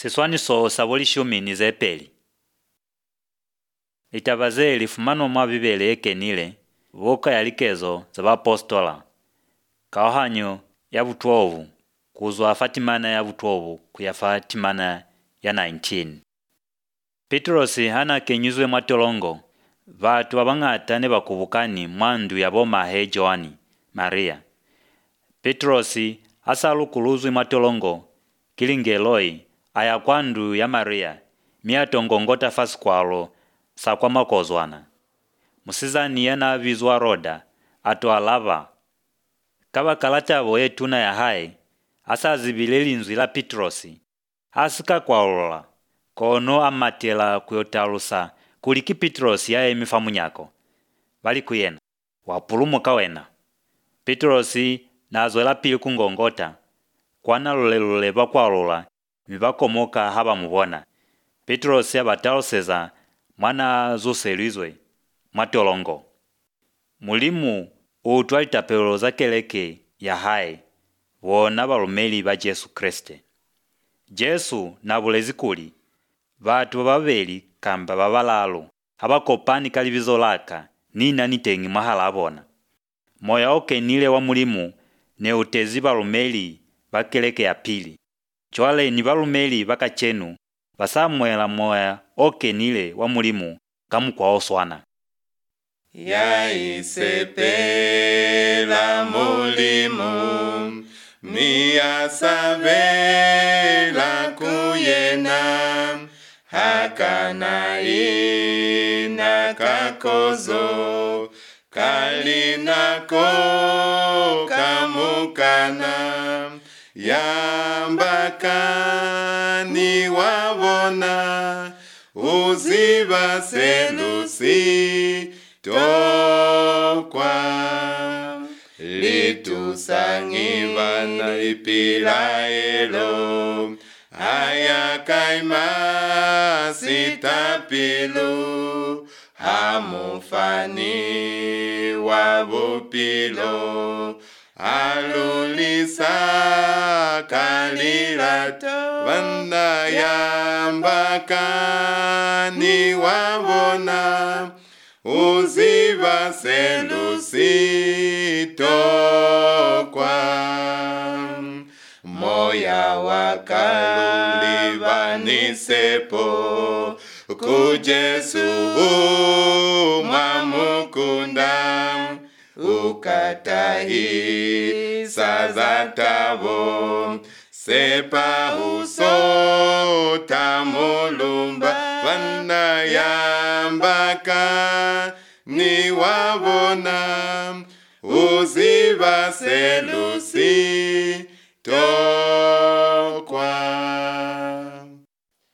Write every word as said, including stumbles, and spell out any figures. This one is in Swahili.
Siswaniso sa buli shumi ni zepeli. Itabaze lifumano mwa bibele ekenile voka ya likezo za bapostola. Kawahanyo ya butuovu kuzwa fatimana ya butuovu kuya fatimana ya nineteen. Petrosi hana kenyuzwe matolongo vatu babangata ne bakubukani mwandu ya boma he Joani Maria. Petrosi asalukuluzwe matolongo kilingeloi aya kwandu ya Maria miatongongota faskwalo sa kwa makozwana. Musizani yana vizwa roda ato alava. Kaba kalata boye tuna ya hai asa zibileli nzwila Petrosi asika kwa olola kono amatela kuyotalusa kuliki Petrosi ya emifamu nyako bali kuyena wapulumuka wena. Petrosi nazwela pili kungongota kwana lulelule bakwa olola mibakomoka haba mubona. Petrosi abataloseza mwana zoselizwe matolongo. Mulimu utwalitapelo za keleke ya hai wona balumeli ba Jesu Kriste. Jesu na bulezi kuli batu babeli kamba babalalo abakopani kalibizo laka nina nitengi mahala abona. Moya okenile wa mulimu ne utezi balumeli bakeleke ya pili. Chwale ni balumeli bakachenu basamwela moya okenile wa mulimu kamu kwa oswana. Ya isepela mulimu Mia sabela kuyena Hakana ina kakozo Kalinako kamukana Yambakani wabona Uziba selusi tokwa Litusangibana ipilaelo Ayakaima sitapilu Hamufani wabupilo Alulisa kalirato Vanda yambakani wabona Uziba selusi tokwa Moya wakaluli sepo Kujesu mamukunda Ukatahi sazatabo Sepa uso tamulumba Vanda yambaka ni wabona Uziba selusi